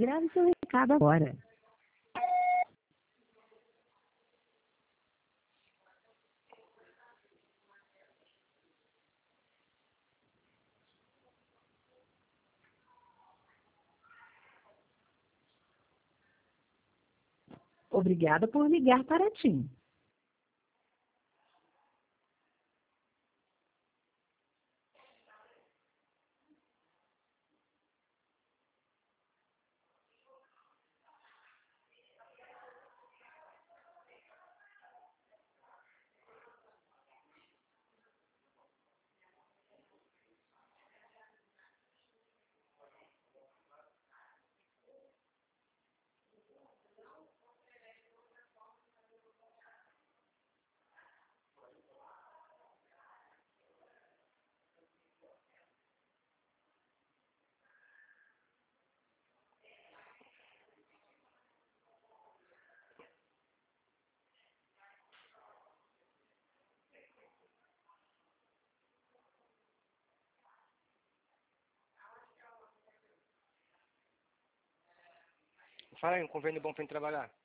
Grave seu recado agora. Obrigada por ligar para a TIM. Fala aí, um convênio bom pra gente trabalhar.